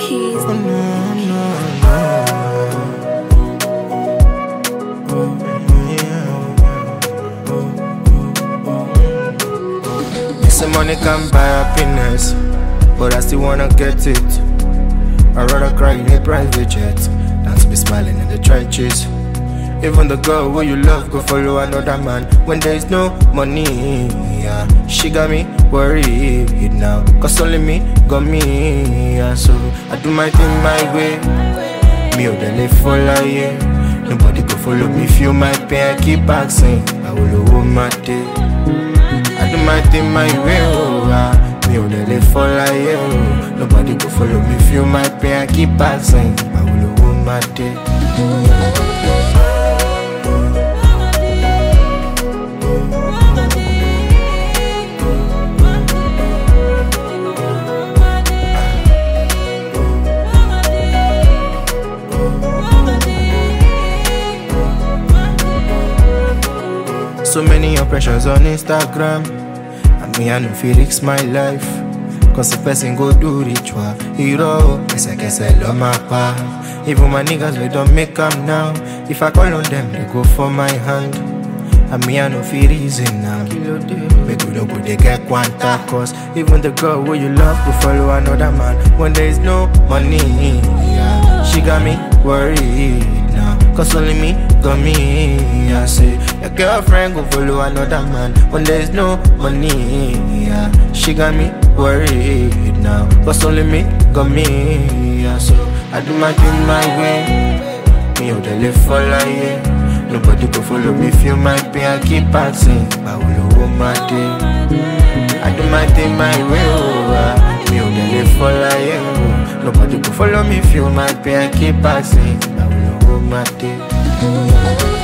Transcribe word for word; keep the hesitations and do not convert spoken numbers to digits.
keys. Oh, no, no, no. Say money can buy happiness, but I still wanna get it. I'd rather cry in a private jet than to be smiling in the trenches. Even the girl who you love go follow another man when there is no money. Yeah, she got me worried now, cause only me got me. Yeah, so I do my thing my way. Me or the live for life. Nobody go follow me, feel my pain. I keep asking, I will hold my day. I do my thing my way, oh, ah. Me on the live for life, oh. Nobody go follow me, feel my pain. I keep passing, I will hold my day. So many oppressions on Instagram, and me I no Felix my life. Cause the person go do ritual, hero, I guess I love my pa. Even my niggas, we don't make them now. If I call on them, they go for my hand. And me I no feel reason now. Make we don't go they get quanta. Cause even the girl who you love go follow another man when there is no money. Yeah. She got me worried now, cause only me got me. I say your girlfriend go follow another man when there is no money. Yeah. She got me worried now, cause only me got me. Yeah. So I do my thing my way. Me out the live for life. Nobody go follow me, feel my pain. I keep asking, I will hold my day. I do my thing my way, oh, ah. Me on the live for life, oh. Nobody go follow me, feel my pain. I keep asking, I will hold my day.